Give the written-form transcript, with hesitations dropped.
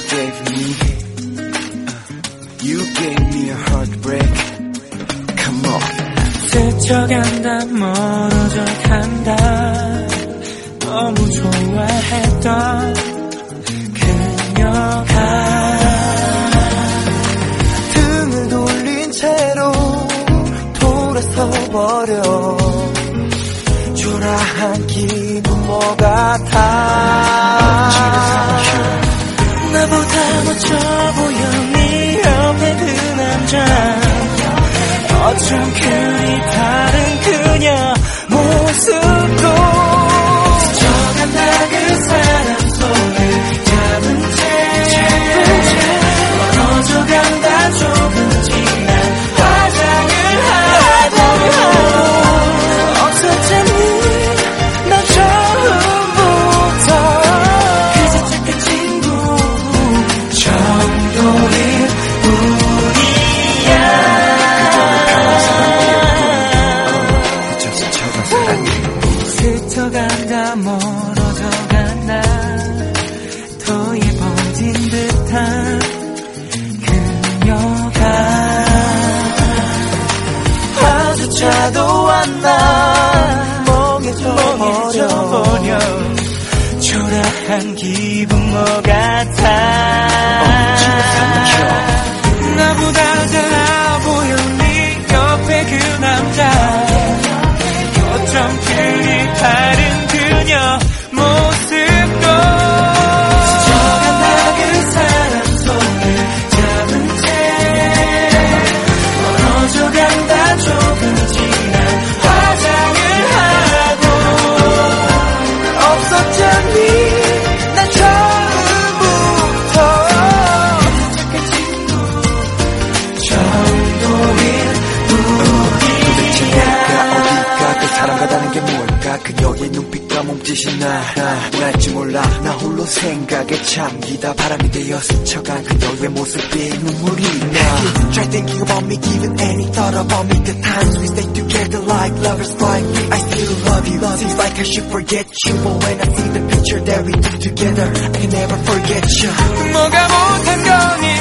gave me a heartbreak. Come on. 스쳐간다 멀어져 간다 너무 좋아했던 그녀가 등을 돌린 채로 돌아서 버려 초라한 기분 뭐 같아 나보다 멋져 보여 네 옆에 그 남자 어쩜 그리 다른 그녀 모습도 스쳐간다 그 사람 손을 잡은 채 멀어져 간다 조금 지난 화장을 하고 없었잖니 난 처음부터 그저 착한 친구 정도일 뿐이야 스쳐간다 멀어져 간다 더 예뻐진 듯한 그녀가 마주쳐도 않나 멍해져 버려 초라한 기분 뭐 같아 나보다 달라 보여 네 옆에 그 남자 어쩜 그리 다른 그녀 모습도 스쳐간다 그 사람 손을 잡은 채 멀어져 간다 조금 지난 화장을 하고 없었잖니 난 처음부터 착한 친구 정도일 뿐이야 그 사람 같다는 게 뭘까 그녀의 눈빛과 몸짓이 날 알지 몰라 나 홀로 생각에 잠기다 바람이 되어 스쳐간 그녀의 모습에 눈물이 나 Try thinking about me given any thought about me The times we stay together like lovers flying I still love you Seems like I should forget you But when I see the picture that we took together I can never forget you 뭐가 못한 거니